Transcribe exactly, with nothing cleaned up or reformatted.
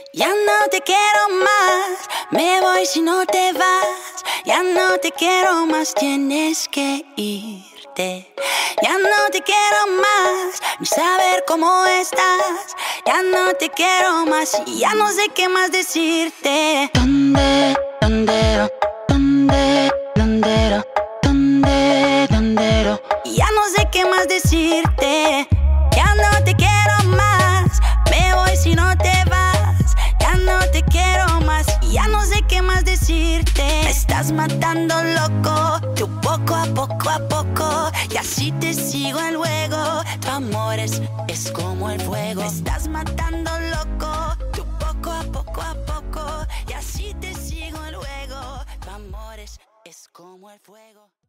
Ya no te quiero más, me voy si no te vas. Ya no te quiero más, tienes que irte. Ya no te quiero más, ni saber cómo estás. Ya no te quiero más y ya no sé qué más decirte. ¿Dónde, dónde, dónde, dónde, dónde, dónde? Ya no sé qué más decirte. Ya no te quiero más, me voy si no te vas. Ya no te quiero más y ya no sé qué más decirte. Me estás matando loco, tú poco a poco a poco, y así te sigo el juego. Tu amor es, es como el fuego. Me estás matando loco, tú poco a poco a poco, y así te sigo el juego. Tu amor es, es como el fuego.